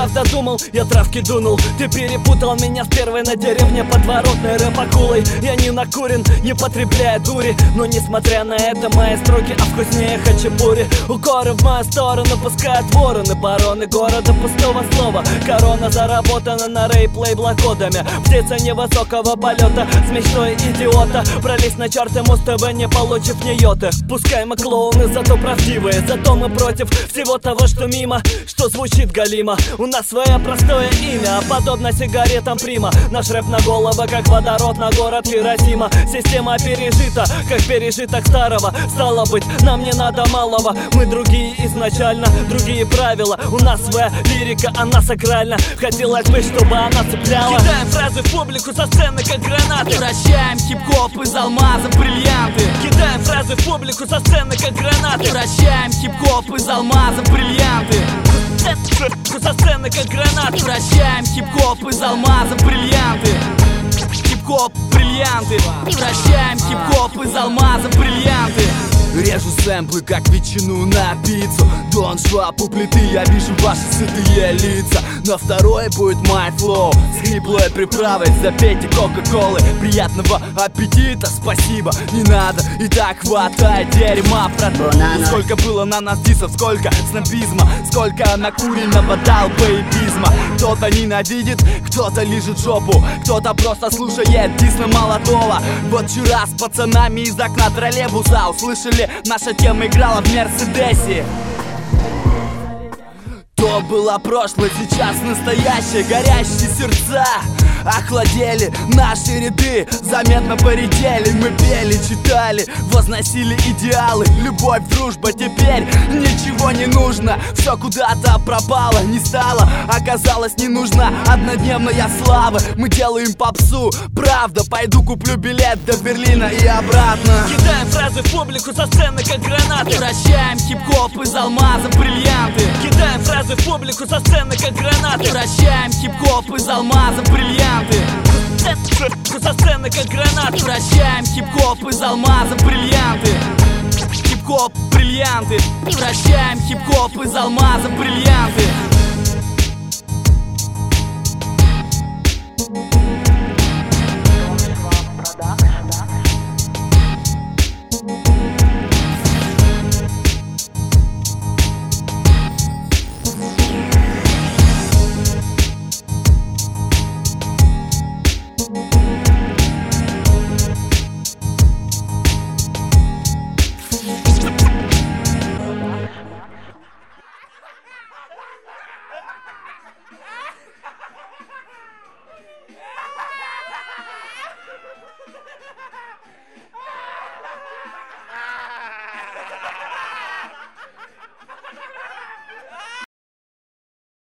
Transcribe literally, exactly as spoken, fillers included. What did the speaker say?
правда думал, я травки дунул. Ты перепутал меня с первой на деревне подворотной рэп-акулой. Я не накурен, не потребляю дури, но несмотря на это мои строки, а вкуснее хачапури. Укоры в мою сторону пускают вороны, бароны города пустого слова. Корона заработана на рейплей блокодами. Птица невысокого полета с мечтой идиота. Пролезть на чарты Муз-ТВ, не получив ни йоты. Пускай мы клоуны, зато правдивые, зато мы против всего того, что мимо, что звучит галимо. У нас свое простое имя, подобно сигаретам Прима. Наш рэп на голову, как водород на город Хиросима. Система пережита, как пережиток старого. Стало быть, нам не надо малого. Мы другие изначально, другие правила. У нас своя лирика, она сакральна. Хотелось бы, чтобы она цепляла. Кидаем фразы в публику со сцены, как гранаты. Превращаем хип-хоп из алмаза в бриллианты. Кидаем фразы в публику со сцены, как гранаты. Превращаем хип-хоп из алмаза в бриллианты. Со сцены, как гранаты. Превращаем хип-хоп из алмаза в бриллианты. Хип-хоп, бриллианты. Превращаем хип-хоп из алмаза в бриллианты. Режу сэмплы, как ветчину на пиццу. Дон Шваб у плиты, я вижу ваши сытые лица. На второй будет мой флоу с хриплой приправой. Запейте кока-колы, приятного аппетита, спасибо, не надо. И так хватает дерьма, братан. Сколько было на нас дисов, сколько снобизма, сколько накуренного долбоебизма. Кто-то ненавидит, кто-то лижет жопу, кто-то просто слушает дисно молодого. Вот вчера с пацанами из окна троллейбуса услышали, наша тема играла в Мерседесе. То было прошлое, сейчас настоящее. Горящие сердца охладели, наши ряды заметно поредели. Мы пели, читали, возносили идеалы. Любовь, дружба, теперь ничего не нужно. Все куда-то пропало, не стало, оказалось не нужна однодневная слава. Мы делаем попсу, правда, пойду куплю билет до Берлина и обратно. Кидаем фразы в публику со сцены, как гранаты. Превращаем хип-хоп из алмаза в бриллианты. Кидаем фразы в публику со сцены, как гранаты. Превращаем хип-хоп из алмаза в бриллианты. Со сцены, как гранаты. Превращаем хип-хоп из алмаза в бриллианты. Хип-хоп, бриллианты. Превращаем хип-хоп из алмаза в бриллианты.